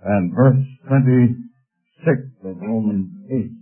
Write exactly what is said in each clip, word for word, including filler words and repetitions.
and verse twenty-six of Romans eight.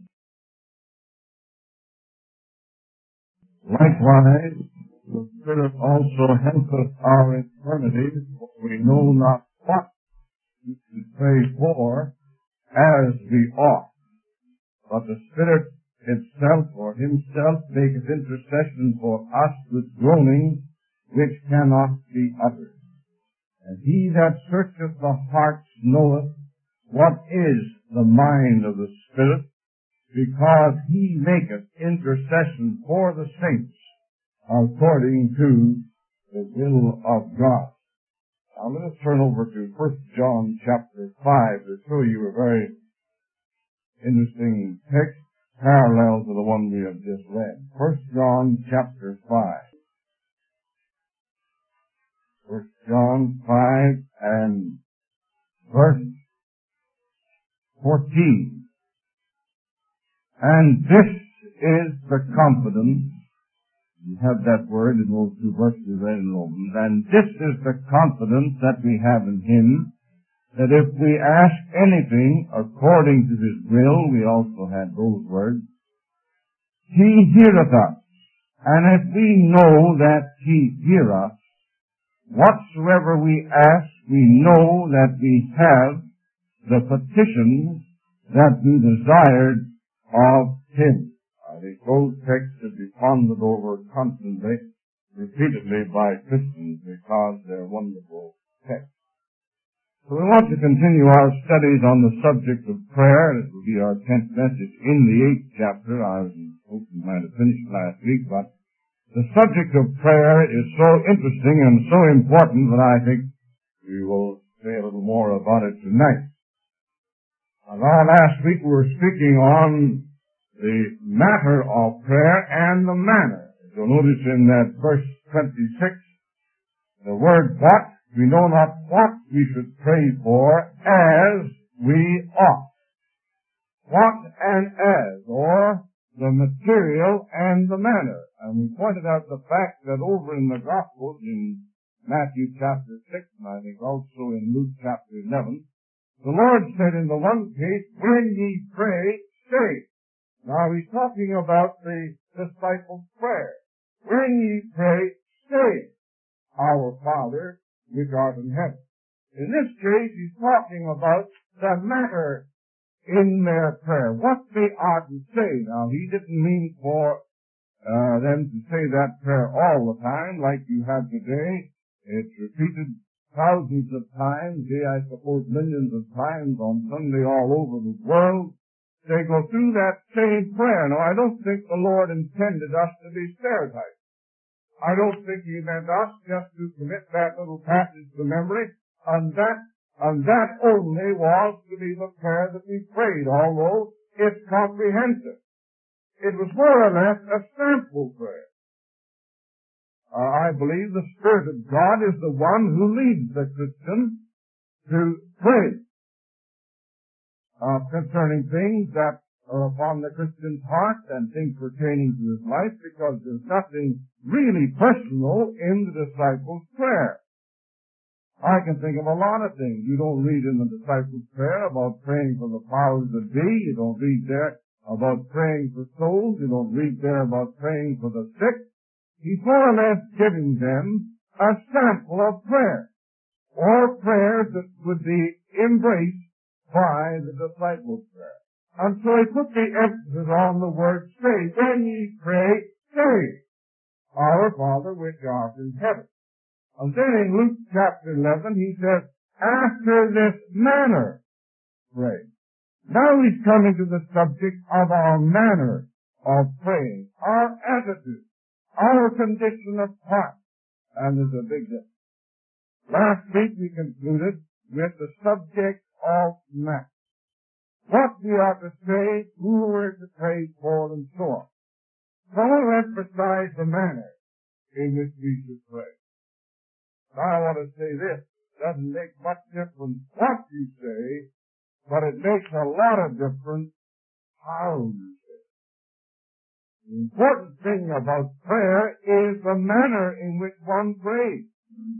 Likewise, the Spirit also helpeth our infirmities, for we know not what we should pray for as we ought. But the Spirit itself or himself maketh intercession for us with groanings which cannot be uttered. And he that searcheth the hearts knoweth what is the mind of the Spirit, because he maketh intercession for the saints according to the will of God. Now let us turn over to First John chapter five to show you a very interesting text parallel to the one we have just read. First John chapter five. First John five and verse fourteen. And this is the confidence, you have that word in those two verses read in Romans, and this is the confidence that we have in him, that if we ask anything according to his will, we also had those words, he heareth us. And if we know that he hear us, whatsoever we ask, we know that we have the petitions that we desired of him. I think those texts should be pondered over constantly, repeatedly by Christians, because they're wonderful texts. So we want to continue our studies on the subject of prayer. This will be our tenth message in the eighth chapter. I was hoping we might have finished last week, but the subject of prayer is so interesting and so important that I think we will say a little more about it tonight. Now, last week we were speaking on the matter of prayer and the manner. You'll notice in that verse twenty-six, the word what, we know not what we should pray for as we ought. What and as, or the material and the manner. And we pointed out the fact that over in the Gospels, in Matthew chapter six, and I think also in Luke chapter eleven, the Lord said in the one case, when ye pray, say. Now he's talking about the disciples' prayer. When ye pray, say, Our Father, which art in heaven. In this case, he's talking about the matter in their prayer, what they ought to say. Now, he didn't mean for uh, them to say that prayer all the time, like you have today. It's repeated thousands of times, yeah, I suppose millions of times on Sunday all over the world. They go through that same prayer. Now, I don't think the Lord intended us to be stereotyped. I don't think he meant us just to commit that little passage to memory, and that, and that only was to be the prayer that we prayed, although it's comprehensive. It was more or less a sample prayer. Uh, I believe the Spirit of God is the one who leads the Christian to pray uh, concerning things that are upon the Christian's heart and things pertaining to his life, because there's nothing really personal in the disciples' prayer. I can think of a lot of things. You don't read in the disciples' prayer about praying for the powers that be. You don't read there about praying for souls. You don't read there about praying for the sick. He's more or less giving them a sample of prayer, or prayers that would be embraced by the disciples' prayer. And so he put the emphasis on the word say. When ye pray, say, Our Father which art in heaven. And then in Luke chapter eleven he says, after this manner pray. Now he's coming to the subject of our manner of praying, our attitude, our condition of heart. And there's a big difference. Last week we concluded with the subject of manner. What we are to say, who we're to pray for, and so on. So I'll emphasize the manner in which we should pray. Now I want to say this. It doesn't make much difference what you say, but it makes a lot of difference how you say it. The important thing about prayer is the manner in which one prays.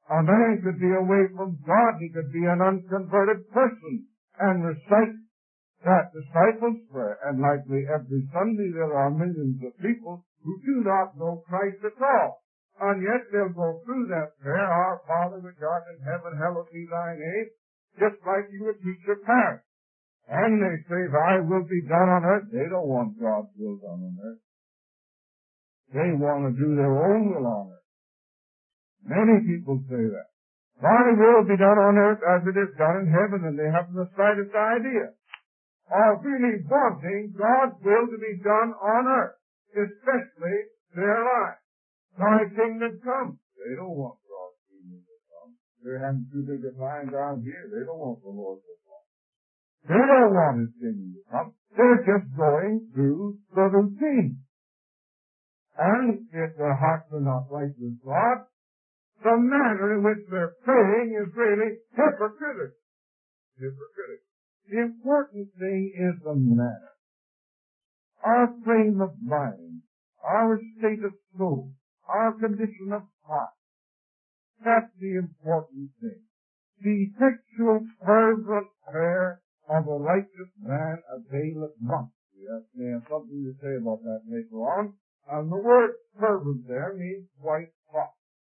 A man could be away from God. He could be an unconverted person and recite that disciples' prayer. And likely every Sunday there are millions of people who do not know Christ at all. And yet they'll go through that prayer, Our Father which art in heaven, hallowed be thy name, just like you would teach your parents. And they say, Thy will be done on earth. They don't want God's will done on earth. They want to do their own will on earth. Many people say that. Thy will be done on earth as it is done in heaven, and they haven't the slightest idea of really wanting God's will to be done on earth, especially their lives. Thy kingdom come. They don't want God's kingdom to come. They're having too big a time down here. They don't want the Lord to come. They don't want His kingdom to come. They're just going through the routine. And if their hearts are not right with God, the manner in which they're praying is really hypocritical. Hypocritical. The important thing is the manner. Our frame of mind, our state of soul, our condition of heart. That's the important thing. The effectual, fervent prayer of a righteous man availeth much. Yes, they have something to say about that later on. And the word fervent there means quite hot.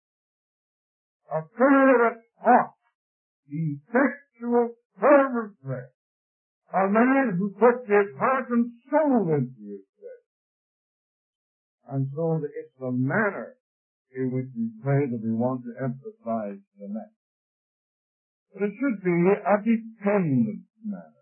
A fervent heart, effectual, fervent prayer. A man who puts his heart and soul into his prayer. And so it's the manner in which we pray that we want to emphasize the next. But it should be a dependent manner.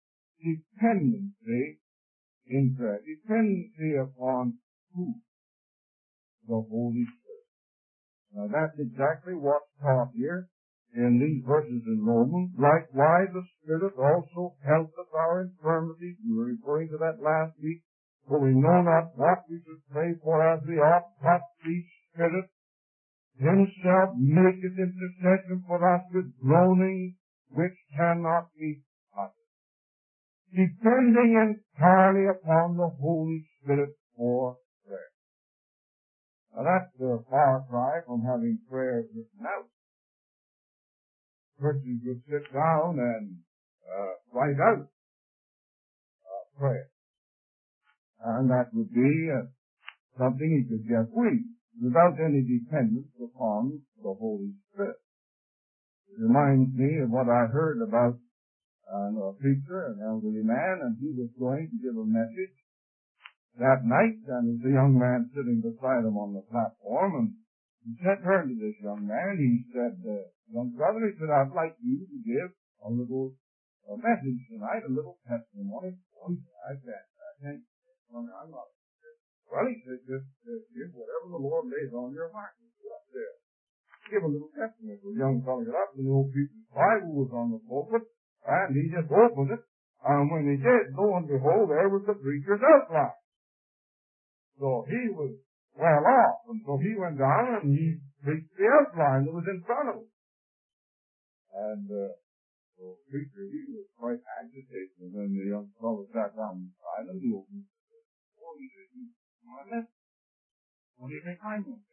Dependency in prayer. Dependency upon who? The Holy Spirit. Now that's exactly what's taught here in these verses in Romans. Likewise, the Spirit also helpeth our infirmities. We were referring to that last week. For we know not what we should pray for as we ought, but the Spirit Himself maketh intercession for us with groanings which cannot be uttered. Depending entirely upon the Holy Spirit for prayer. Now that's a far cry from having prayers written out. Persons would sit down and uh, write out uh, prayer. And that would be uh, something he could get free without any dependence upon the Holy Spirit. It reminds me of what I heard about uh, a preacher, an elderly man, and he was going to give a message that night, and there was a young man sitting beside him on the platform, and he said, turned to this young man, he said, uh, young brother, he said, I'd like you to give a little a message tonight, a little testimony. Oh, I said, I think, I'm not. Well, he said, just uh, give whatever the Lord lays on your heart. Go up there. Give a little testimony. The young fellow got up, and the old preacher's Bible was on the pulpit, and he just opened it, and when he did, lo and behold, there was the preacher's outline. So he was well off, and so he went down and he preached the outline that was in front of him. And uh, the preacher, he was quite agitated, and when the young fellow sat down beside him, he opened it. Oh, he said, what do you think I know?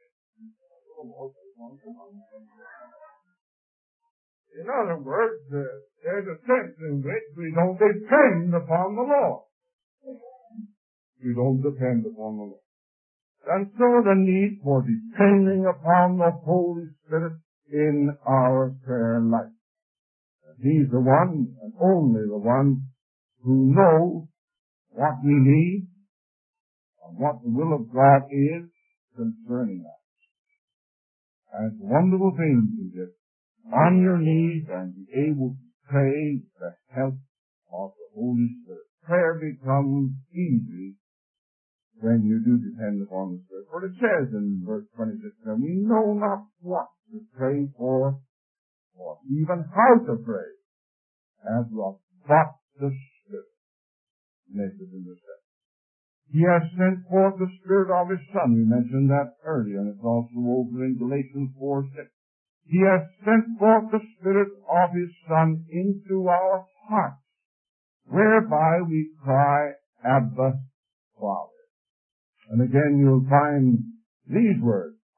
In other words, uh, there's a sense in which we don't depend upon the Lord. We don't depend upon the Lord. And so the need for depending upon the Holy Spirit in our prayer life. He's the one and only the one who knows what we need and what the will of God is concerning us. And it's a wonderful thing to get on your knees and be able to pray the help of the Holy Spirit. Prayer becomes easy when you do depend upon the Spirit. For it says in verse twenty-six, that we know not what to pray for, or even how to pray, as well, but the Spirit makes it intercession. He has sent forth the Spirit of His Son. We mentioned that earlier, and it's also over in Galatians four six. He has sent forth the Spirit of His Son into our hearts, whereby we cry, Abba, Father. And again you'll find these words,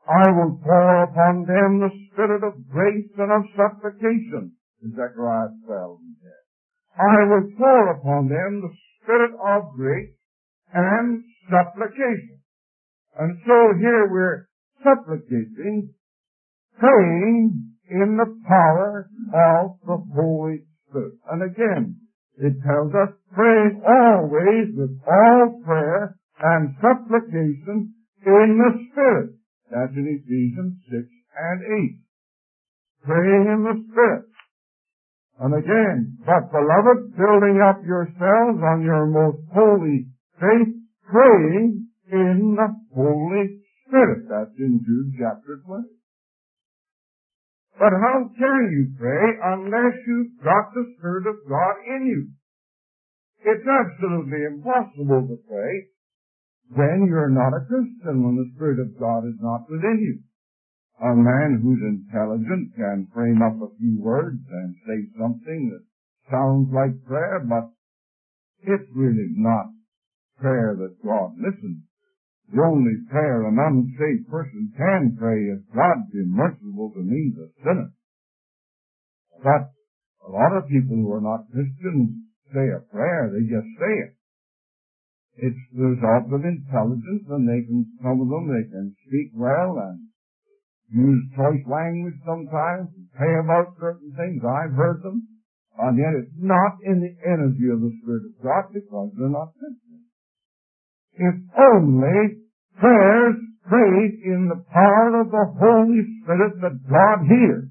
I will pour upon them the spirit of grace and of supplication, in Zechariah twelve and ten. I will pour upon them the spirit of grace and supplication. And so here we're supplicating, praying in the power of the Holy Spirit. And again, it tells us, praying always with all prayer and supplication in the Spirit. That's in Ephesians six and eight. Praying in the Spirit. And again, but beloved, building up yourselves on your most holy faith, praying in the Holy Spirit. That's in Jude chapter twenty. But how can you pray unless you've got the Spirit of God in you? It's absolutely impossible to pray when you're not a Christian, when the Spirit of God is not within you. A man who's intelligent can frame up a few words and say something that sounds like prayer, but it's really not prayer that God listens. The only prayer an unsaved person can pray is, God be merciful to me, the sinner. But a lot of people who are not Christians say a prayer, they just say it. It's the result of intelligence, and they can, some of them, they can speak well and use choice language sometimes, and pray about certain things. I've heard them. And yet it's not in the energy of the Spirit of God because they're not Christians. It's only prayers prayed in the power of the Holy Spirit that God hears.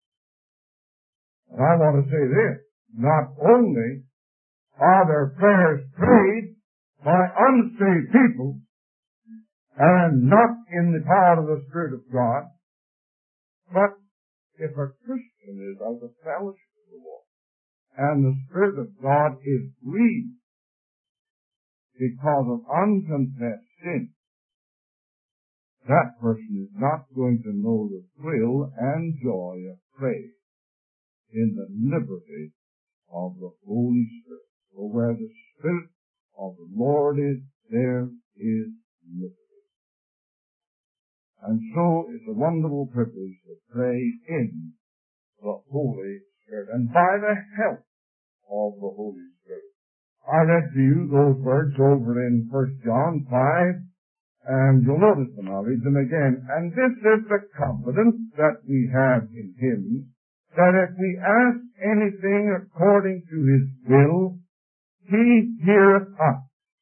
And I want to say this, not only are there prayers prayed by unsaved people and not in the power of the Spirit of God, but if a Christian is out of fellowship with the Lord and the Spirit of God is grieved because of unconfessed sin, that person is not going to know the thrill and joy of praise in the liberty of the Holy Spirit. For where the Spirit of the Lord is, there is liberty. And so it's a wonderful privilege to pray in the Holy Spirit and by the help of the Holy Spirit. I read to you those words over in First John five, and you'll notice them. I'll read them again. And this is the confidence that we have in Him, that if we ask anything according to His will, He heareth us.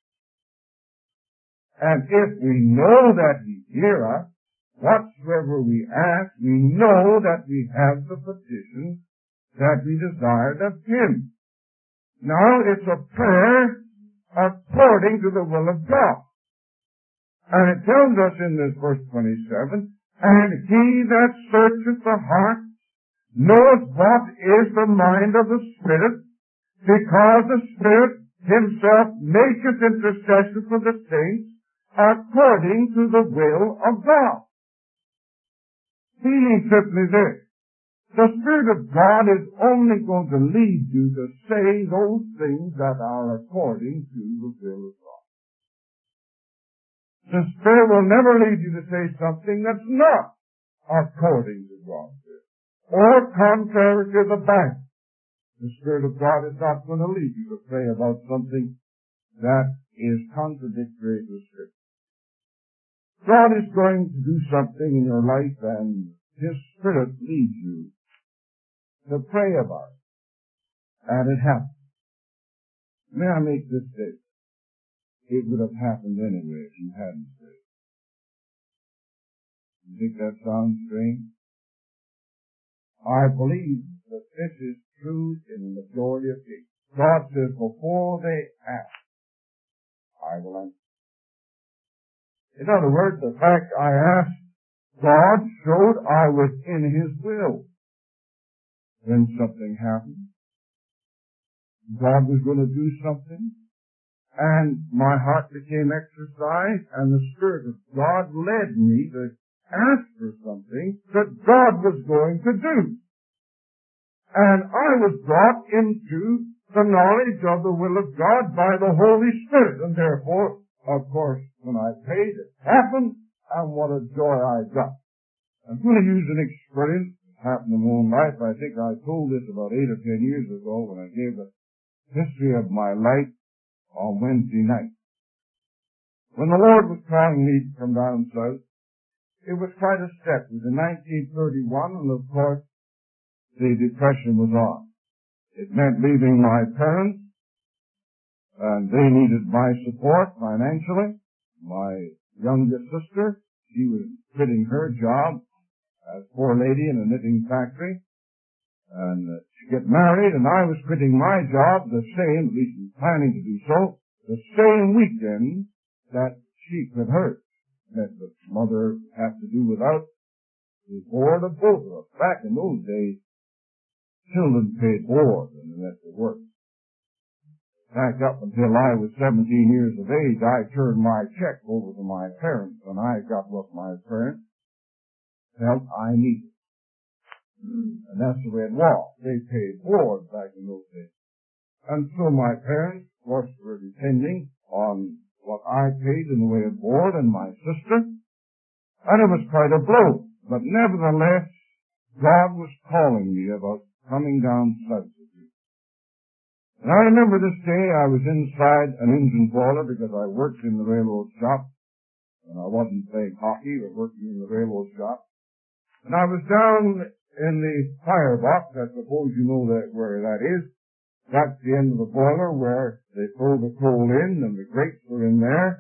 And if we know that He heareth us, whatsoever we ask, we know that we have the petition that we desired of Him. Now, it's a prayer according to the will of God. And it tells us in this verse twenty-seven, and He that searcheth the heart knoweth what is the mind of the Spirit, because the Spirit Himself maketh intercession for the saints according to the will of God. Meaning simply this, the Spirit of God is only going to lead you to say those things that are according to the will of God. The Spirit will never lead you to say something that's not according to God's will, or contrary to the Bible. The Spirit of God is not going to lead you to pray about something that is contradictory to the Scripture. God is going to do something in your life, and His Spirit leads you to pray about it. And it happens. May I make this statement? It would have happened anyway if you hadn't prayed. You think that sounds strange? I believe that this is true in the majority of cases. God says, before they ask, I will answer. In other words, the fact I asked God showed I was in His will. Then something happened. God was going to do something. And my heart became exercised, and the Spirit of God led me to ask for something that God was going to do. And I was brought into the knowledge of the will of God by the Holy Spirit. And therefore, of course, when I prayed, it happened, and what a joy I got. I'm going to use an experience that happened in my own life. I think I told this about eight or ten years ago when I gave the history of my life on Wednesday night. When the Lord was calling me to come down south, it was quite a step. It was in nineteen thirty-one, and of course, the Depression was on. It meant leaving my parents, and they needed my support financially. My youngest sister, she was quitting her job as poor lady in a knitting factory, and uh, to get married, and I was quitting my job the same, at least was planning to do so, the same weekend that she quit hers. Meant that mother had to do without the board of both of us. Back in those days, children paid board and they had to work. Back up until I was seventeen years of age, I turned my check over to my parents, and I got what my parents felt I needed. And that's the way it was. They paid board back in those days. And so my parents, of course, were depending on what I paid in the way of board and my sister. And it was quite a blow. But nevertheless, God was calling me about coming down south with you. And I remember this day I was inside an engine boiler because I worked in the railroad shop. And I wasn't playing hockey, but working in the railroad shop. And I was down in the firebox. I suppose you know that where that is. That's the end of the boiler where they throw the coal in and the grates are in there.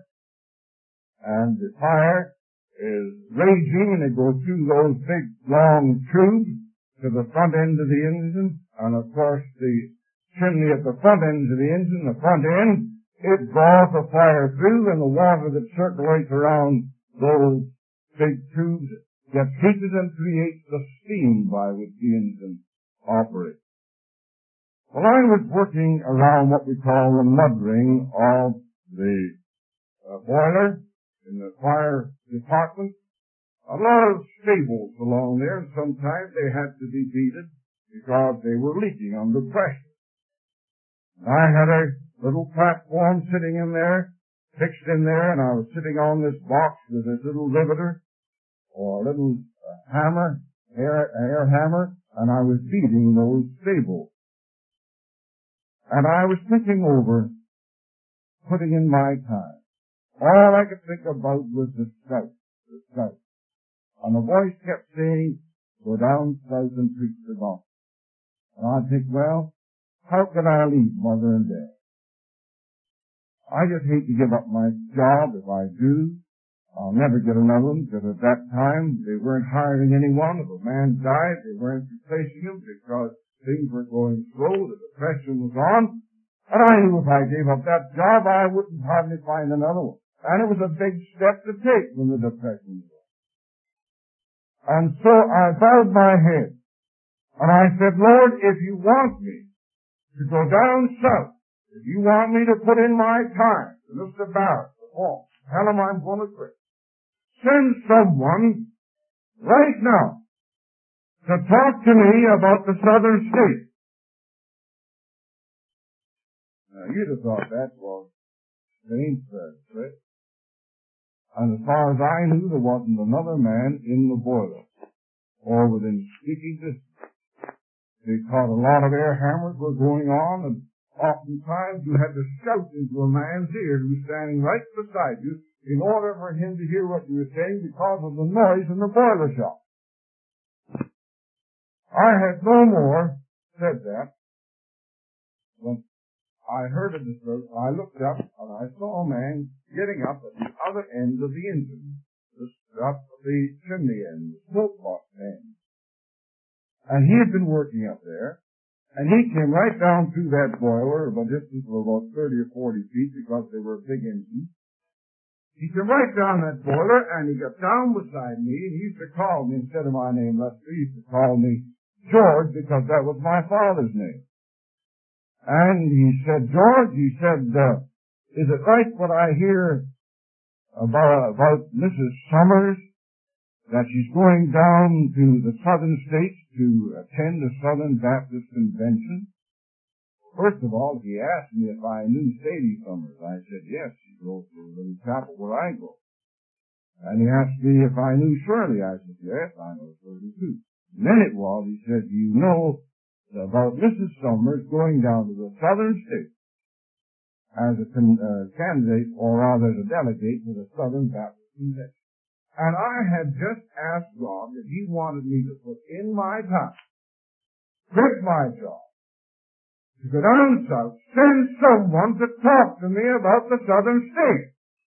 And the fire is raging and it goes through those big long tubes to the front end of the engine. And of course the chimney at the front end of the engine, the front end, it draws the fire through, and the water that circulates around those big tubes gets heated and creates the steam by which the engine operates. Well, I was working around what we call the mud ring of the uh, boiler in the fire department. A lot of stables along there, and sometimes they had to be beaten because they were leaking under pressure. I had a little platform sitting in there, fixed in there, and I was sitting on this box with this little riveter or a little uh, hammer, air, air hammer, and I was beating those stables. And I was thinking over putting in my time. All I could think about was the scout, the scout. And the voice kept saying, go down south and preach the gospel. And I'd think, well, how can I leave mother and dad? I just hate to give up my job. If I do, I'll never get another one, because at that time they weren't hiring anyone. If a man died, they weren't replacing him because things were going slow, the depression was on, and I knew if I gave up that job, I wouldn't hardly find another one. And it was a big step to take when the depression was on. And so I bowed my head, and I said, Lord, if you want me to go down south, if you want me to put in my time to Mister Barrett, the fall, tell him I'm going to quit. Send someone right now to talk to me about the southern states. Now, you'd have thought that was strange, right? And as far as I knew, there wasn't another man in the boiler or within speaking distance. Because a lot of air hammers were going on, and oftentimes you had to shout into a man's ear who was standing right beside you in order for him to hear what you were saying because of the noise in the boiler shop. I had no more said that when I heard of this. I looked up and I saw a man getting up at the other end of the engine, just up at the chimney end, the smoke box end. And he had been working up there, and he came right down through that boiler, a distance of about thirty or forty feet because they were big engines. He came right down that boiler, and he got down beside me, and he used to call me, instead of my name Lester, he used to call me George, because that was my father's name. And he said, George, he said, uh, is it right what I hear about, about Missus Summers, that she's going down to the southern states to attend the Southern Baptist Convention? First of all, he asked me if I knew Sadie Summers. I said, yes, she goes to the little chapel where I go. And he asked me if I knew Shirley. I said, yes, I know Shirley too. And then it was, he said, you know about Missus Summers going down to the southern states as a con- uh, candidate, or rather as a delegate to the Southern Baptist Convention. And I had just asked God that he wanted me to put in my time, quit my job, to go down south, send someone to talk to me about the southern states.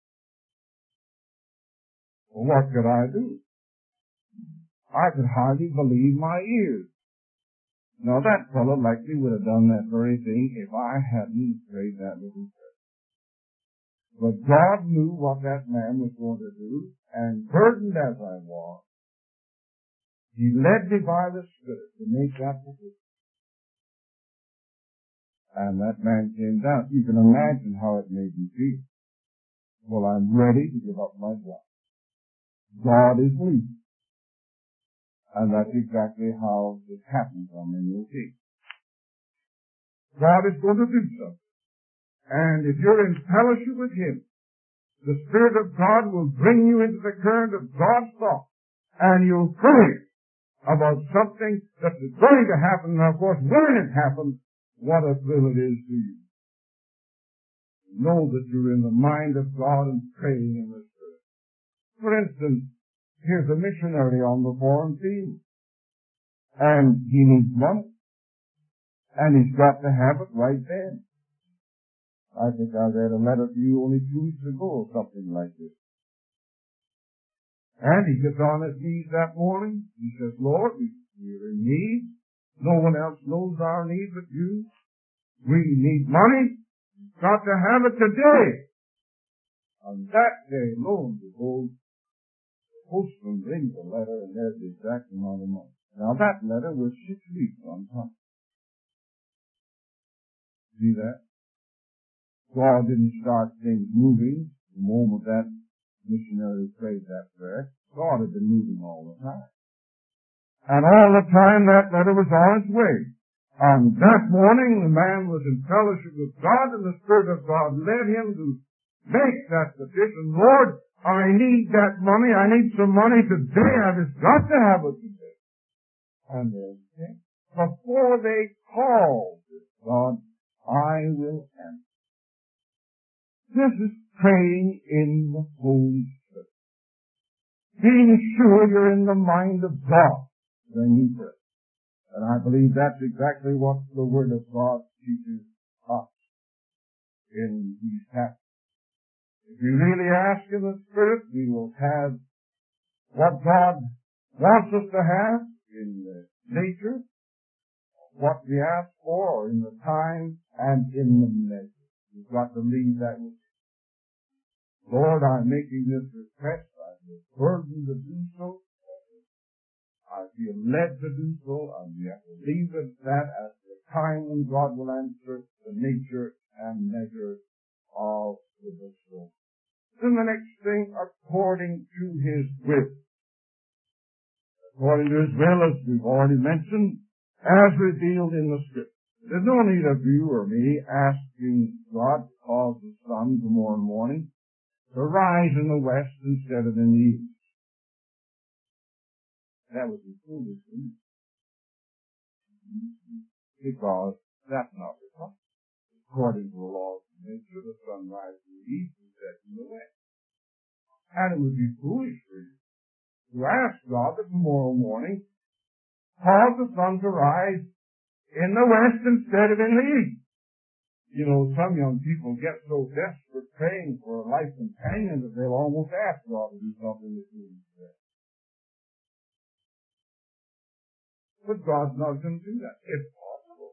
Well, what could I do? I could hardly believe my ears. Now, that fellow likely would have done that very thing if I hadn't prayed that little prayer. But God knew what that man was going to do, and burdened as I was, he led me by the Spirit to make that decision. And that man came down. You can imagine how it made me feel. Well, I'm ready to give up my job. God is leading. And that's exactly how it happens on in your case. God is going to do something. And if you're in fellowship with him, the Spirit of God will bring you into the current of God's thought. And you'll pray about something that is going to happen. And of course, when it happens, what a thrill it is to you. Know that you're in the mind of God and praying in the Spirit. For instance, here's a missionary on the foreign field. And he needs money. And he's got to have it right then. I think I read a letter to you only two weeks ago or something like this. And he gets on his knees that morning. He says, Lord, we're in need. No one else knows our need but you. We need money. We've got to have it today. On that day, lo and behold, the postman brings a letter and there's the exact amount of money. Now that letter was six weeks on time. See that? God didn't start things moving the moment that missionary prayed that prayer. God had been moving all the time. And all the time that letter was on its way. On that morning, the man was in fellowship with God, and the Spirit of God led him to make that petition. Lord, I need that money. I need some money today. I've just got to have it today. And then, before they call God, I will answer. This is praying in the Holy Spirit. Being sure you're in the mind of God when you pray. And I believe that's exactly what the Word of God teaches us in these passages. If we really ask in the Spirit, we will have what God wants us to have in the nature, what we ask for, or in the time, and in the measure. We've got to leave that with you. Lord, I'm making this request. I feel burdened to do so. I feel led to do so, and we have to leave it that as the time when God will answer the nature and measure of the soul. Then the next thing, according to his will. According to his will, as we've already mentioned, as revealed in the Scripture. There's no need of you or me asking God to cause the sun tomorrow morning to rise in the west instead of in the east. That would be foolish, wouldn't it? Because that's not the custom. According to the laws of nature, the sun rises in the east and sets in the west. And it would be foolish for you to ask God that tomorrow morning cause the sun to rise in the west instead of in the east. You know, some young people get so desperate praying for a life companion that they'll almost ask God to do something that you instead. But God's not going to do that. It's possible.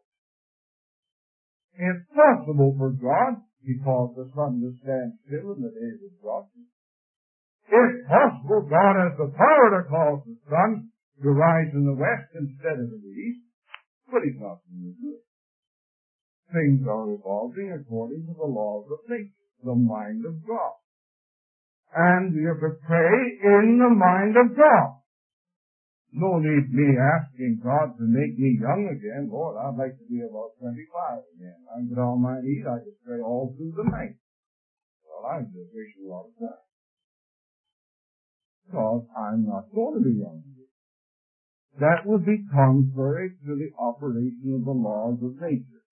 It's possible for God to cause the sun to stand still in the days of darkness. It's possible God has the power to cause the sun to rise in the west instead of in the east, but he's not going to do it. Things are evolving according to the laws of nature, the mind of God. And we have to pray in the mind of God. No need me asking God to make me young again. Lord, I'd like to be about twenty-five again. I can get on my knees, I can pray all through the night. Well, I'm just wasting a lot of time. because I'm not going to be hungry. That would be contrary to the operation of the laws of nature.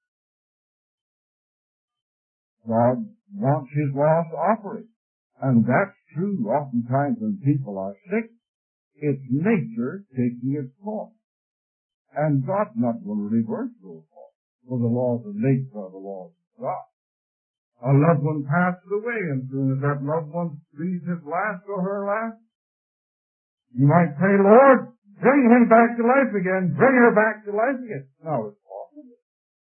God wants His laws to operate. And that's true oftentimes when people are sick. It's nature taking its course. And God's not going to reverse those laws. For the laws of nature are the laws of God. A loved one passes away, and soon as that loved one breathes his last or her last, you might pray, Lord, bring him back to life again, bring her back to life again. No, it's possible.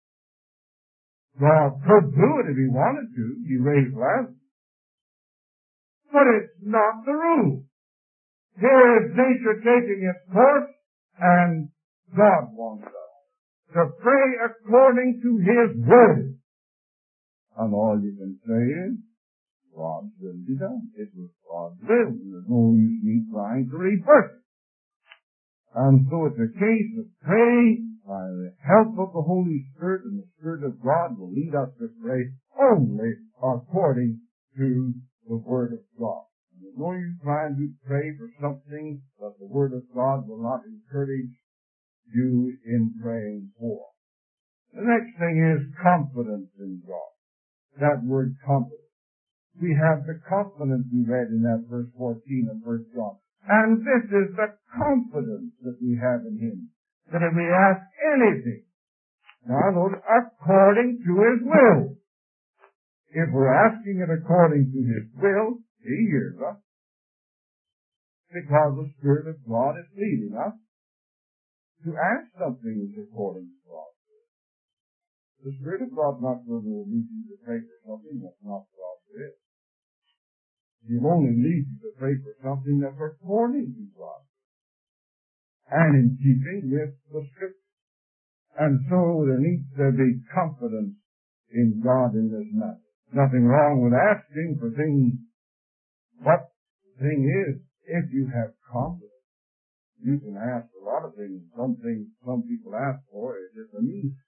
God could do it if He wanted to. He raised Lazarus. But it's not the rule. Here is nature taking its course, and God wants us to pray according to His will. And all you can say is, God's will be done. It was God's will. There's no use me trying to reverse it. And so it's a case of pray by the help of the Holy Spirit, and the Spirit of God will lead us to pray only according to the Word of God. And there's no use trying to pray for something that the Word of God will not encourage you in praying for. The next thing is confidence in God. That word confidence. We have the confidence we read in that verse fourteen of First John. And this is the confidence that we have in Him. That if we ask anything, now notice, according to His will. If we're asking it according to His will, He hears us. Because the Spirit of God is leading us to ask something that's according to God. The Spirit of God not going to lead you to pray for something that's not God's will. He'll only lead you to pray for something that's according to God and in keeping with the Scripture. And so there needs to be confidence in God in this matter. Nothing wrong with asking for things. But the thing is, if you have confidence, you can ask a lot of things. Some things some people ask for is just a need.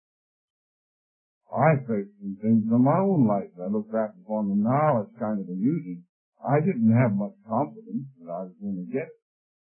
I faced some things in my own life. I look back upon them now, it's kind of amusing. I didn't have much confidence that I was going to get it.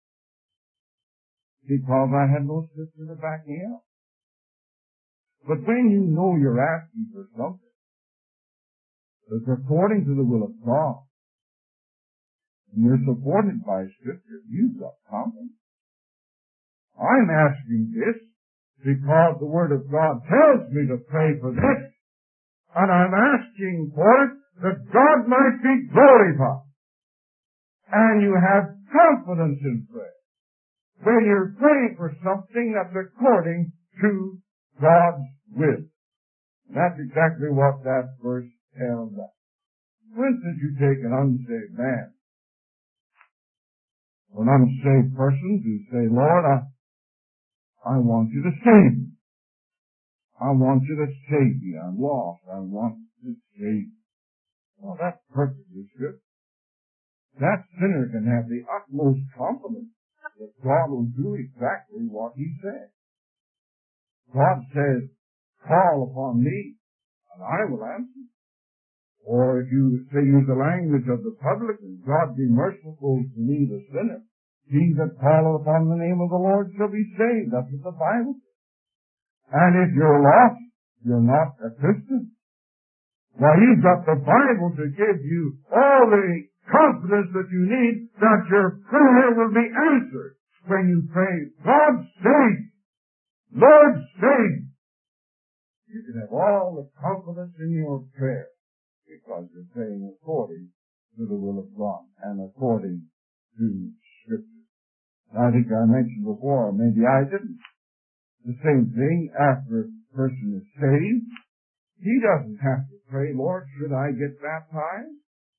Because I had no sister to back me up. But when you know you're asking for something that's according to the will of God, and you're supported by Scripture, you've got confidence. I'm asking this because the Word of God tells me to pray for this, and I'm asking for it that God might be glorified. And you have confidence in prayer when you're praying for something that's according to God's will. That's exactly what that verse tells us. For instance, you take an unsaved man, or an unsaved person, to say, Lord, I I want you to save me. I want you to save me. I'm lost. I want you to save me. Well, that's perfectly good. That sinner can have the utmost confidence that God will do exactly what He said. God says, call upon me, and I will answer. Or if you say, use the language of the publican, God be merciful to me, the sinner. He that calleth upon the name of the Lord shall be saved. That's what the Bible says. And if you're lost, you're not a Christian. Why, you've got the Bible to give you all the confidence that you need that your prayer will be answered when you pray, God save, Lord save. You can have all the confidence in your prayer because you're praying according to the will of God and according to Scripture. I think I mentioned before, maybe I didn't. The same thing after a person is saved. He doesn't have to pray, Lord, should I get baptized?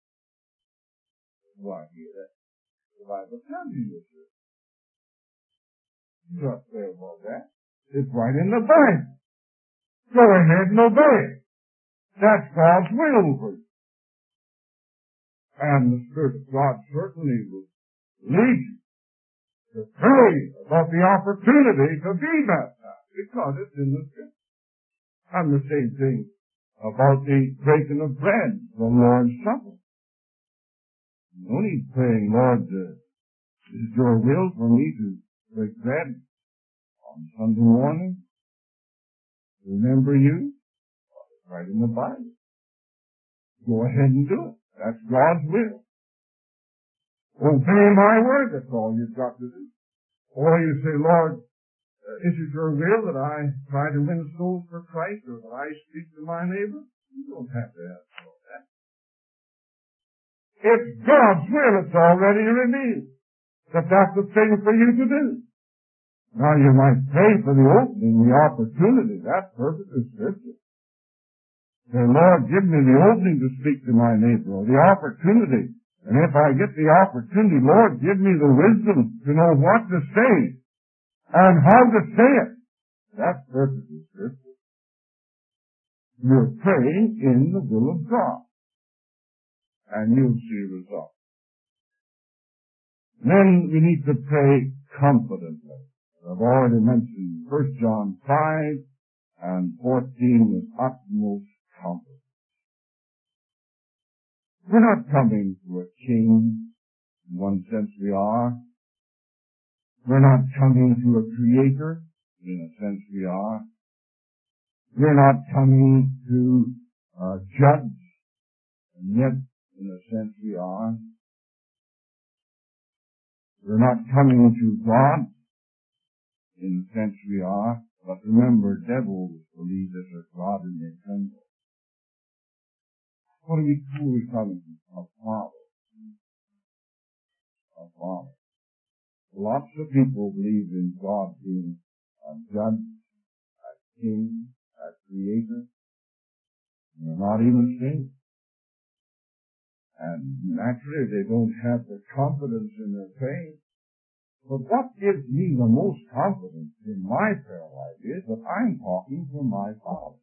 Why, that the Bible tells you this. You don't pray about that. It's right in the Bible. Go ahead and obey it. That's God's will for you. And the Spirit of God certainly will lead you to pray about the opportunity to be baptized, because it's in the Scripture. And the same thing about the breaking of bread, the Lord's Supper. No need praying, Lord, uh, Is it your will for me to break bread on Sunday morning? Remember you? It's right in the Bible. Go ahead and do it. That's God's will. Obey my word. That's all you've got to do. Or you say, Lord, uh, is it your will that I try to win souls for Christ, or that I speak to my neighbor? You don't have to ask for that. It's God's will. It's already revealed that that's the thing for you to do. Now you might pray for the opening, the opportunity. That's perfectly scripture. Say, Lord, give me the opening to speak to my neighbor, or the opportunity. And if I get the opportunity, Lord, give me the wisdom to know what to say and how to say it. That's perfectly scripture. You're praying in the will of God, and you'll see results. Then we need to pray confidently. I've already mentioned First John five and fourteen with utmost confidence. We're not coming to a king, in one sense we are. We're not coming to a creator, in a sense we are. We're not coming to a judge, and yet, in a sense we are. We're not coming to God, in a sense we are. But remember, devils believe that there's God and they tremble. What are we truly coming to? A Father. A Father. Lots of people believe in God being a judge, a king, a creator. And they're not even saved. And naturally they don't have the confidence in their faith. But what gives me the most confidence in my prayer life is that I'm talking to my Father.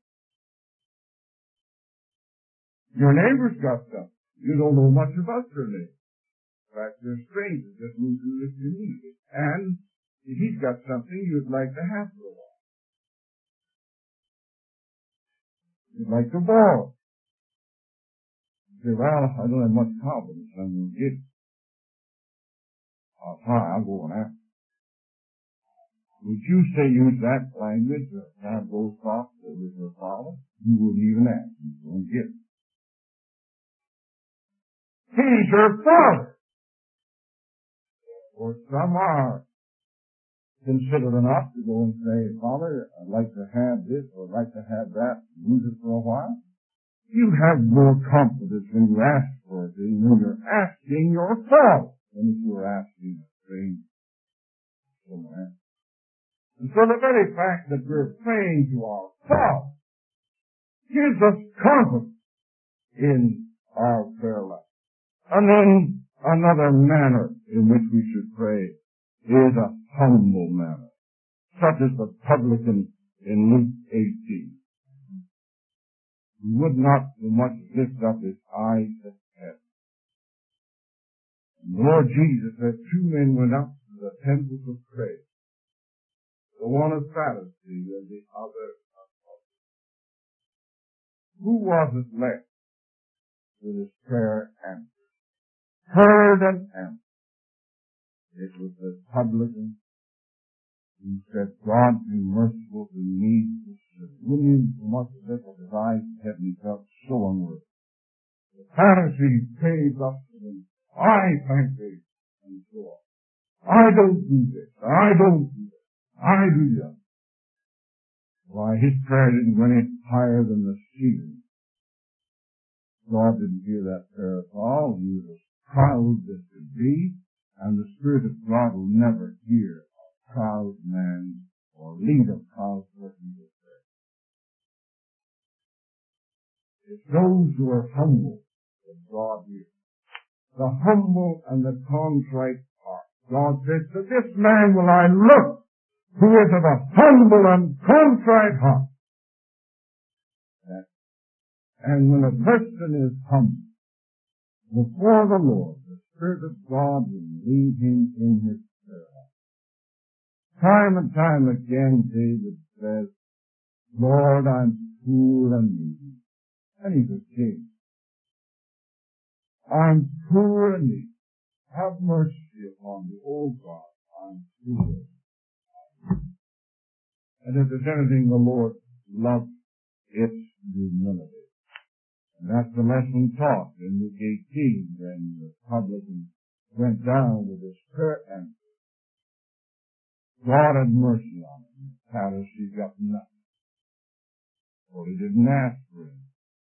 Your neighbor's got something. You don't know much about your neighbor. In fact, they're strangers just moved into this community. And if he's got something you'd like to have for a while. You'd like to borrow. You say, well, I don't have much confidence I'm going to give it. I'll try, I'll go and ask. Would you say use that language or have those thoughts with your Father? You wouldn't even ask. You don't get it. He's your Father. Or some are considerate enough to go and say, Father, I'd like to have this or I'd like to have that, use it for a while. You have more confidence when you ask for it than when you're asking your Father than if you were asking a stranger. Someone else. And so the very fact that we're praying to our Father gives us confidence in our prayer life. And then another manner in which we should pray is a humble manner, such as the publican in Luke eighteen. He would not so much lift up his eyes to heaven. And the Lord Jesus said two men went up to the temple to pray. The one a Pharisee and the other a publican. Who was it left with his prayer answered? Heard and answered. It was the publican who said, God be merciful to me, the sinner. Wouldn't even so much as lift up his eyes to heaven, he felt so unworthy. The Pharisee praised up to him, I thank thee, and so on. I don't do this, I don't do this, I do that. Why, his prayer didn't go any higher than the ceiling. God didn't hear that prayer at all. He was as proud as could be, and the Spirit of God will never hear a proud man or lead a proud person to prayer. It's those who are humble that God hears. The humble and the contrite heart. God says, to this man will I look, who is of a humble and contrite heart. And when a person is humble before the Lord, the Spirit of God will lead him in his prayer life. Time and time again, David says, Lord, I'm poor and needy. And he's a king. I'm poor and needy. have mercy upon me, O God, I'm sinful. And if there's anything the Lord loves, it's humility. And that's the lesson taught in Luke eighteen when the publican went down with his prayer answer. God had mercy on him. The Pharisee got nothing. For he didn't ask for him.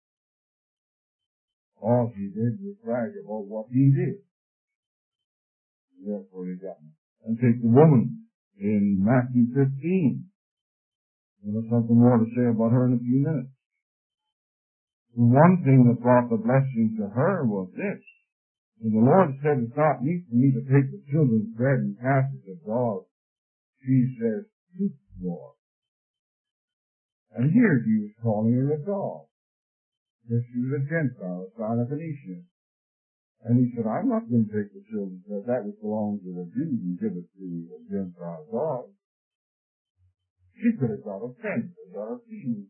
All he did was brag about what he did. Therefore he got nothing. And take the woman in Matthew fifteen. There's something more to say about her in a few minutes. The one thing that brought the blessing to her was this. When the Lord said, it's not meet for me to take the children's bread and cast it to dogs, she says, "Look, Lord." And here he was calling her a dog. Because she was a Gentile, a Syrophoenician. And he said, I'm not going to take the children's bread. That which belongs to the Jews and give it to a Gentile dog. She could have got offended, got offended.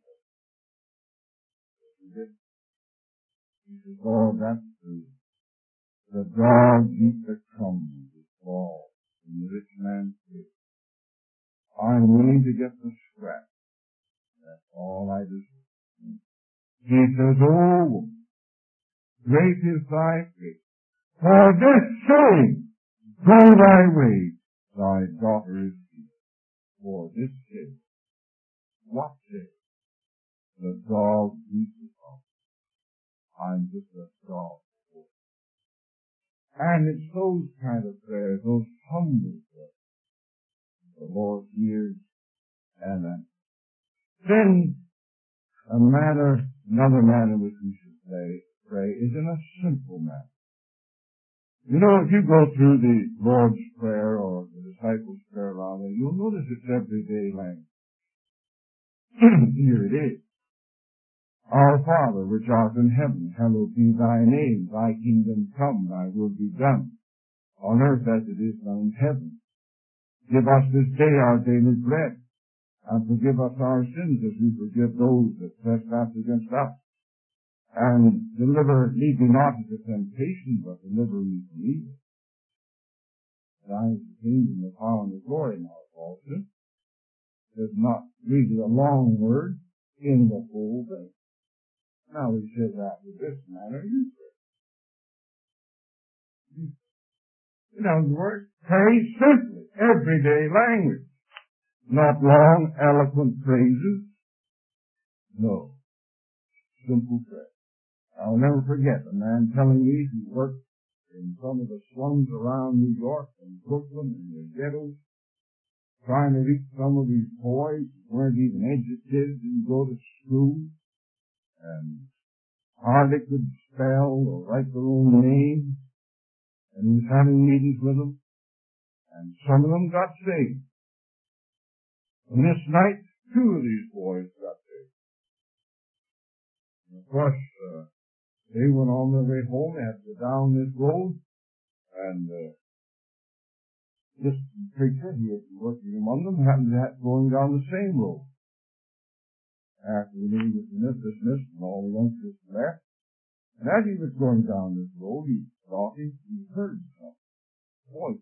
She did. He says, Lord, that's true. The dog eat the crumbs that fall from the rich man's table. I'm willing to get the scratch. That's all I deserve. He says, oh, great is thy faith. For this sake, go thy way, thy daughter is healed. For this sake. What sake? The dog eats the dog. I'm just a dog. And it's those kind of prayers, those humble prayers, the Lord hears and answers. Then, a manner, another manner which we should pray, pray is in a simple manner. You know, if you go through the Lord's Prayer or the Disciples' Prayer rather, you'll notice it's everyday language. Here it is. Our Father, which art in heaven, hallowed be thy name. Thy kingdom come, thy will be done, on earth as it is done in heaven. Give us this day our daily bread, and forgive us our sins as we forgive those that trespass against us. And deliver, lead me not into temptation, but deliver me from evil. Thine is the kingdom, the power, and the glory now, Paul says. There's not really a long word in the whole thing. Now he says after this manner, you pray. In other words, pray simply, everyday language. Not long, eloquent phrases. No. Simple prayer. I'll never forget a man telling me he worked in some of the slums around New York and Brooklyn and the ghettos, trying to reach some of these boys who weren't even educated, didn't go to school, and hardly could spell or write their own name. And he was having meetings with them, and some of them got saved. And this night, two of these boys got saved. And of course, uh, they went on their way home. They had to go down this road, and uh, this preacher, he had been working among them, happened to be going down the same road. After the meeting was dismissed, and all the youngsters left, and as he was going down this road, he thought he, he heard some voice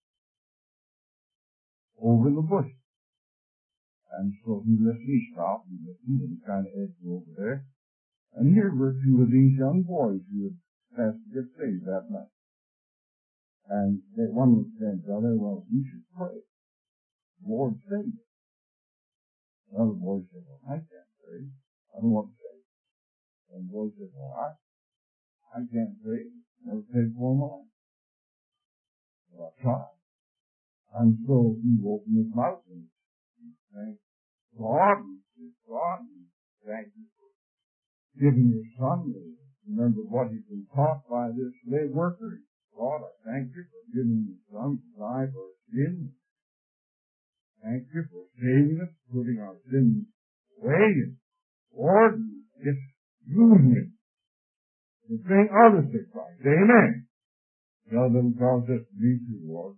over in the bush. And so he listened, he stopped, and listened, and kind of edged over there. And here were two of these young boys who had passed to get saved that night. And they, one was saying to the other, well, you should pray. The Lord saved you. The other boy said, well, I can't pray. I don't want to pray. And the boy said, well, I, I can't pray. Never prayed for my life. Well, I tried. And so he opened his mouth and he thanked God, and he said, God, and thank you for giving your son. Remember what he's been taught by this slave worker. God, I thank you for giving your son to die for our sins. Thank you for saving us, putting our sins away. Lord, just use me to bring others to Christ. Amen. The other little fellow says, me too, Lord.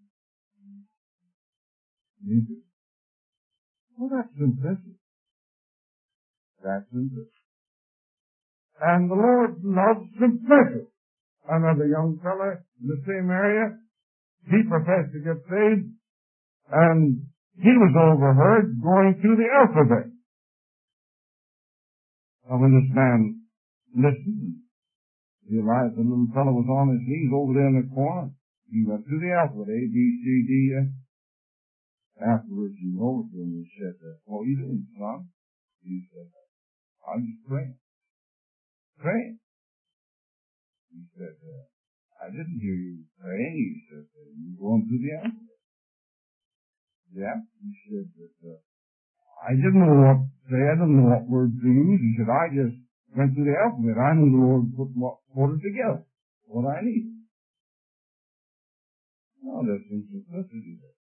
Me too. Well, that's simplicity. That's simplicity. And the Lord loves simplicity. another young fella in the same area. He professed to get saved, and he was overheard going through the alphabet. And when this man listened, he realized the little fellow was on his knees over there in the corner. He went through the alphabet, A, B, C, D, F. Afterwards, he wrote to him and said, "What are you doing, son?" He said, "I'm just praying." Praying? He said, "I didn't hear you praying." He said, "You're going through the alphabet." Yeah. He said that, uh, "I didn't know what to say. I didn't know what words to use." He said, "I just went through the alphabet. I knew the Lord put, what, put it together. What I need." No, there's some simplicity there.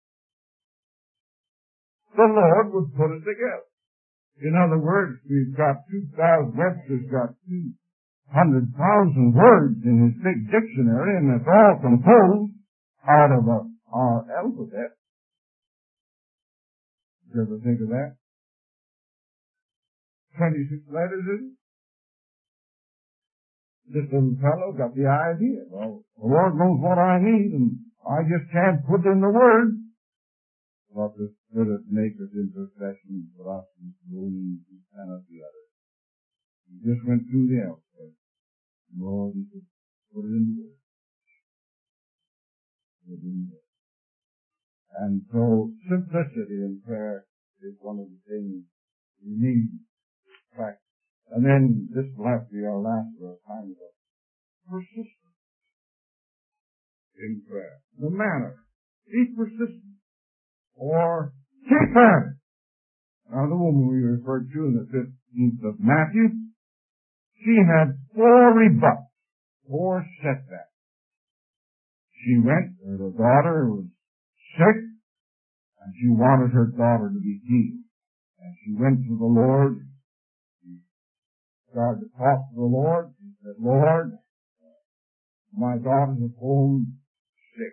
The Lord would put it together. In other words, we've got two thousand, Webster's got two hundred thousand words in his big dictionary, and it's all composed out of a, our alphabet. Did you ever think of that? twenty-six letters, is it? This little fellow got the idea. Well, the Lord knows what I need, and I just can't put in the words. But the Spirit maketh intercession for us with groanings we cannot utter. He just went through the alphabet. Lord, he could put it in the words. Put it in the words. And so, simplicity in prayer is one of the things we need to practice. And then, this will have to be our last for our time ago. Persistence in prayer. The manner. Be persistent. Or keep at it. Now, the woman we referred to in the fifteenth of Matthew, she had four rebuffs, four setbacks. She went, her daughter was sick, and she wanted her daughter to be healed. And she went to the Lord. She started to talk to the Lord. She said, "Lord, my daughter's at home sick."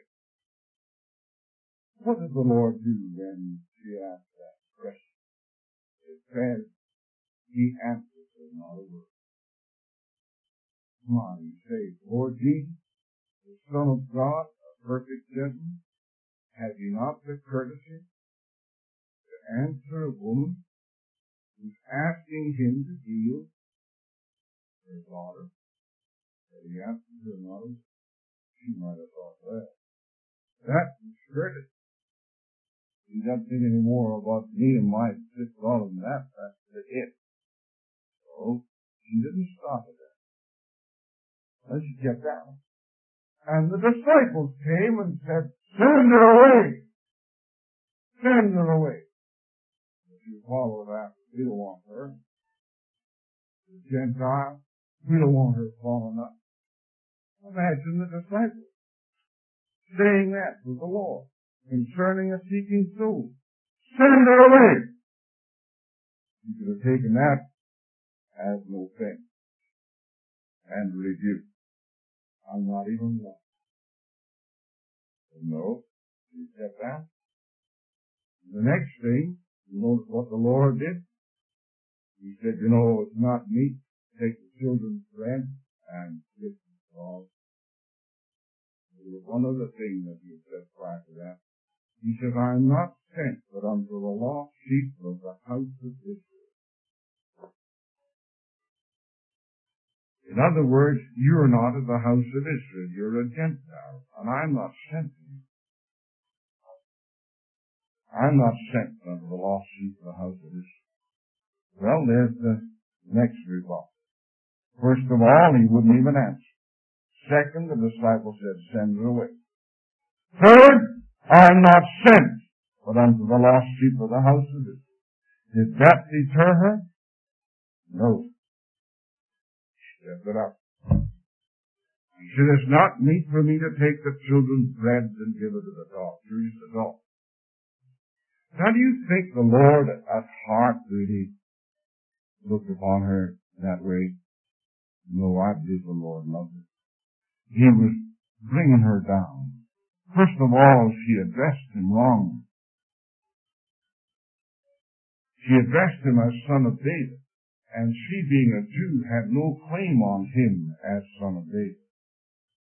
What did the Lord do when she asked that question? It says, He answered her not a word. Come on, you say, "Lord Jesus, the Son of God, a perfect gentleman, has He not the courtesy to answer a woman who's asking Him to heal her daughter?" But He answered her not a word. She might have thought that. That discouraged. He doesn't think any more about me and my sick daughter than that. That's it. So, she didn't stop at that. Then she kept down. And the disciples came and said, "Send her away! Send her away!" If you follow that, we don't want her. The Gentile, we don't want her following us. Imagine the disciples saying that to the Lord concerning a seeking soul. Send her away! You could have taken that as an offense and rebuke. I'm not even one. No, he kept that. The next thing, you notice what the Lord did? He said, "You know, it's not meet to take the children's bread and give them dogs." There was one other thing that he said prior to that. He said, "I'm not sent but unto the lost sheep of the house of Israel." In other words, you're not of the house of Israel. You're a Gentile, and I'm not sent to you. I'm not sent unto the lost sheep of the house of Israel. Well, there's the next rebuff. First of all, he wouldn't even answer. Second, the disciple said, "Send her away." Third, "I'm not sent but unto the lost sheep of the house of Israel." Did that deter her? No. She stepped it up. He said, "It's not meet for me to take the children's bread and give it to the dogs." You're just a dog. Now, do you think the Lord at heart really looked upon her that way? No, I believe the Lord loved her. He was bringing her down. First of all, she addressed him wrong. She addressed him as son of David, and she, being a Jew, had no claim on him as son of David.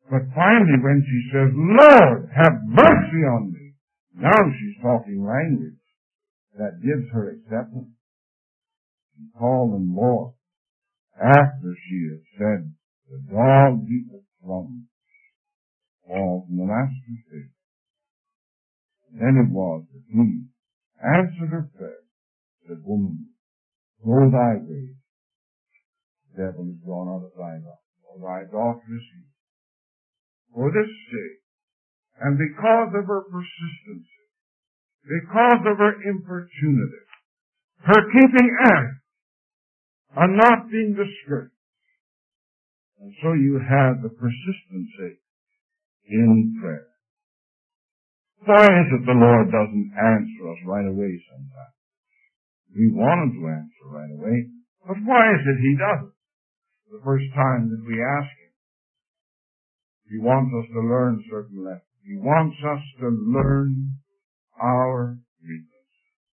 But finally when she says, Lord, have mercy on me, now she's talking language that gives her acceptance. She called him Lord after she had said, the dog eateth crumbs all from the master's table. Then it was that he answered her prayer, said, Woman, go thy way. The devil is gone out of thy life, or thy daughter is healed. For this sake, and because of her persistency, because of her importunity, her keeping at it, and not being discouraged. And so you have the persistency in prayer. Why is it the Lord doesn't answer us right away sometimes? We want Him to answer right away, but why is it He doesn't? The first time that we ask Him, He wants us to learn certain lessons. He wants us to learn our weakness.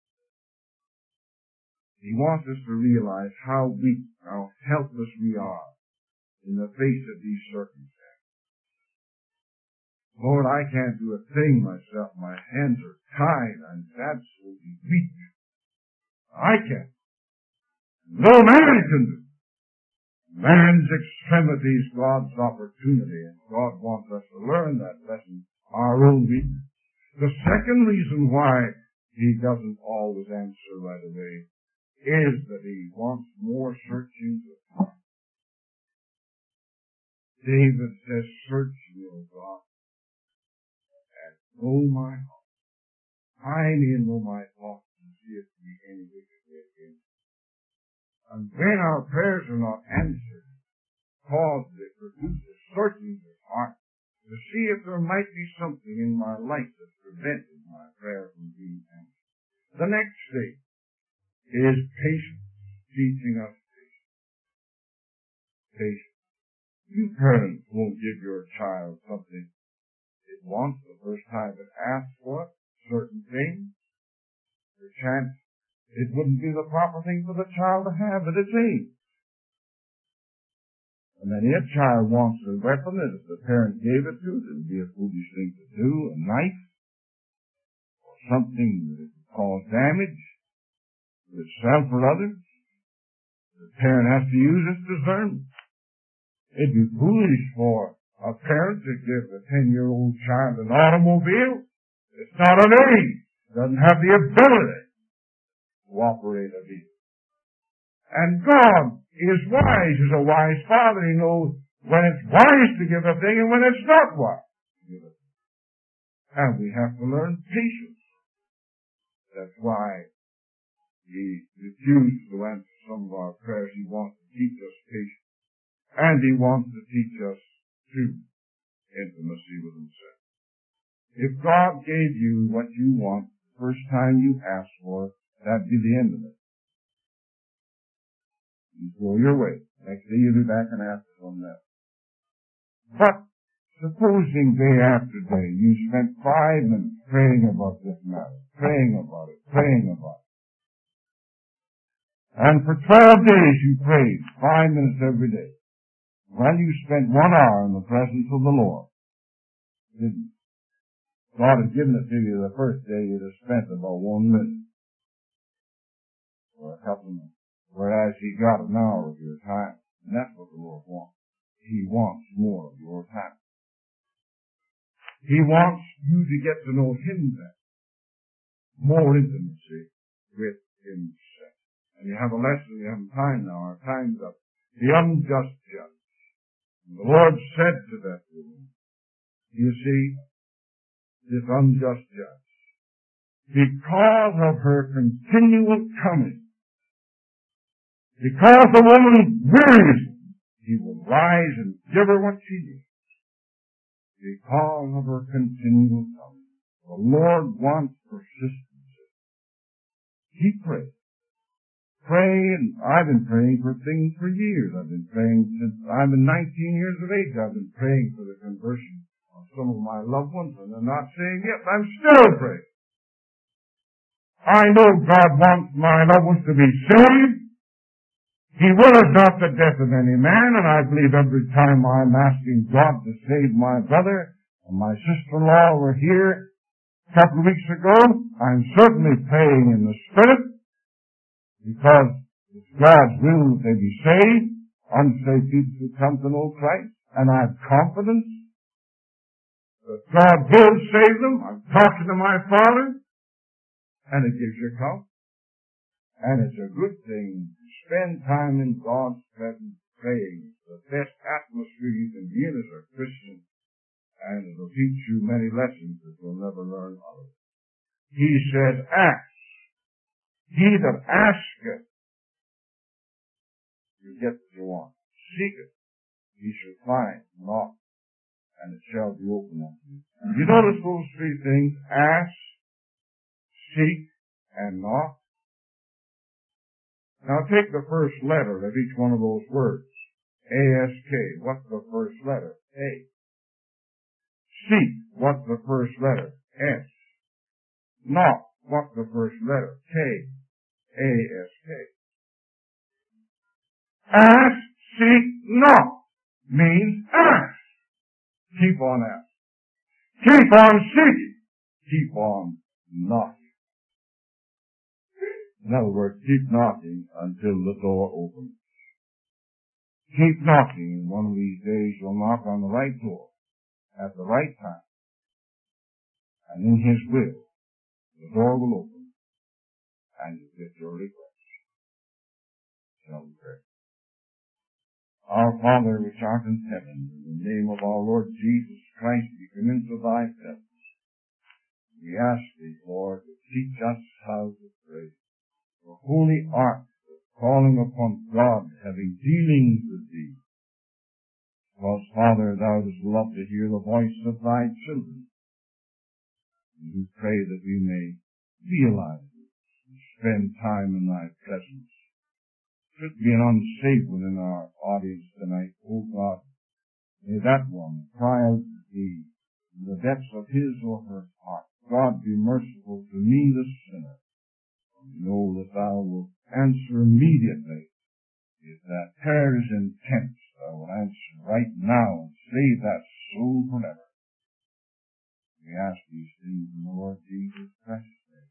He wants us to realize how weak, how helpless we are in the face of these circumstances. Lord, I can't do a thing myself. My hands are tied. I'm absolutely weak. I can't. No man can do. Man's extremity is God's opportunity, and God wants us to learn that lesson, our own weakness. The second reason why He doesn't always answer right away is that He wants more searching of heart. David says, search me, O God, and know my heart. Try me and know my thoughts, and see if there be any wicked way in me. And when our prayers are not answered, cause it produces searching of heart to see if there might be something in my life that prevented my prayer from being answered. The next thing is patience, teaching us patience. Patience. You parents won't give your child something it wants the first time it asks for it, certain things. Perchance it wouldn't be the proper thing for the child to have at its age. And then if a child wants a weapon that if the parent gave it to it, it would be a foolish thing to do, a knife, or something that would cause damage to itself or others. The parent has to use its discernment. It'd be foolish for a parent to give a ten-year-old child an automobile. It's not an age. It doesn't have the ability to operate a vehicle. And God is wise. He's a wise Father. He knows when it's wise to give a thing and when it's not wise to give a thing. And we have to learn patience. That's why He refused to answer some of our prayers. He wants to teach us patience. And He wants to teach us, too, intimacy with Himself. If God gave you what you want the first time you asked for it, that'd be the end of it. You go your way. Next day you'll be back and ask for something else. But supposing day after day you spent five minutes praying about this matter, praying about it, praying about it. And for twelve days you prayed, five minutes every day. Well, you spent one hour in the presence of the Lord. Didn't you? God had given it to you the first day, you'd have spent about one minute. Or a couple of minutes. Whereas He got an hour of your time. And that's what the Lord wants. He wants more of your time. He wants you to get to know Him better. More intimacy with Himself. And you have a lesson, you have time now, our time's up. The unjust judge. And the Lord said to that woman, you see, this unjust judge, because of her continual coming, because the woman wearies him, He will rise and give her what she needs. Because of her continual coming. The Lord wants persistency. Keep praying. Pray, and I've been praying for things for years. I've been praying since I've been nineteen years of age. I've been praying for the conversion of some of my loved ones, and they're not saying yes. I'm still praying. I know God wants my loved ones to be saved. He willeth not the death of any man, and I believe every time I'm asking God to save my brother and my sister-in-law were here a couple of weeks ago, I'm certainly praying in the Spirit, because it's God's will that they be saved. Unsaved people should come to know Christ, and I have confidence that God will save them. I'm talking to my Father, and it gives you comfort. And it's a good thing to spend time in God's presence praying. It's the best atmosphere you can be in as a Christian, and it'll teach you many lessons that you'll never learn otherwise. He said, ask. He that asketh, you get what you want. Seek it, ye shall find. Knock, and it shall be opened unto you. You notice those three things: ask, seek, and knock. Now take the first letter of each one of those words. A S K. What's the first letter? A. Seek. What's the first letter? S. Knock. What's the first letter? K. A S K. Ask, seek, knock means ask. Keep on asking. Keep on seeking. Keep on knocking. In other words, keep knocking until the door opens. Keep knocking, and one of these days you'll knock on the right door at the right time. And in His will, the door will open, and you'll get your request. Shall we pray? Our Father which art in heaven, in the name of our Lord Jesus Christ, we come into thy presence. We ask thee, Lord, to teach us how to pray. The holy art of calling upon God, having dealings with thee. Because, Father, thou dost love to hear the voice of thy children. And we pray that we may realize it and spend time in thy presence. Should be an unsaved one in our audience tonight, O God. May that one cry out to thee in the depths of his or her heart. God, be merciful to me, the sinner. Know that thou wilt answer immediately. If that prayer is intense, thou wilt answer right now and save that soul forever. We ask these things in the Lord Jesus Christ.